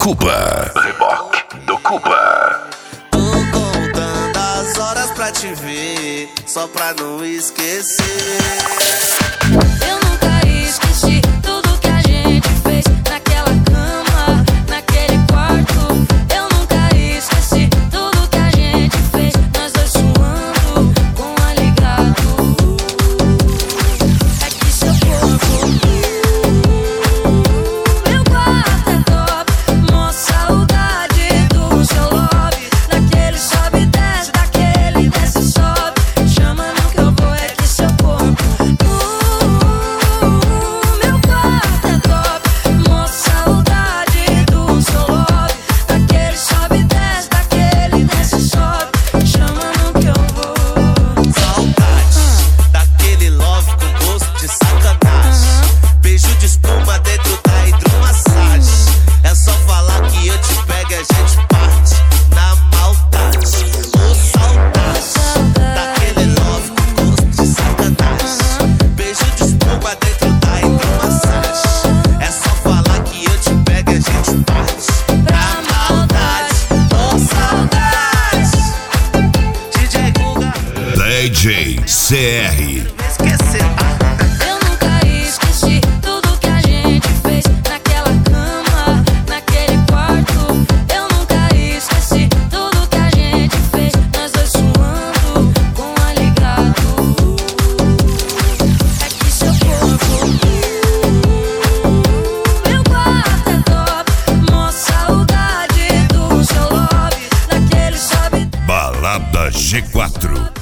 Cuba. Reboque do Cuba. Tô contando as horas pra te ver, só pra não esquecer. Eu nunca esqueci tudo que a gente fez naquela cama, naquele quarto. Eu nunca esqueci tudo que a gente fez, nós dois suando com o ligado. É que seu corpo, meu quarto é top, mó saudade do seu lobby. Naquele sobe e desce, daquele desce e sobe. Chama não que eu vou, é que seu corpo. Meu quarto é top, mó saudade do seu lobby. Daquele sobe e desce, daquele desce e sobe. Chama não que eu vou. Saudade daquele love com gosto de sacanagem. Beijo de espuma dentro da hidromassagem. É só falar que eu te pego e a gente parte na maldade. Ô saudade daquele love com gosto de sacanagem. Beijo de espuma dentro da hidromassagem. É só falar que eu te pego e a gente parte na maldade. Ô saudade, DJ Guga, DJ CR. esquecer. Eu nunca esqueci tudo que a gente fez naquela cama, naquele quarto. Eu nunca esqueci tudo que a gente fez, nós dois suando com o ligado. É que seu corpo, meu quarto é top, mó saudade do seu lobby. Naquele sobe Balada G4.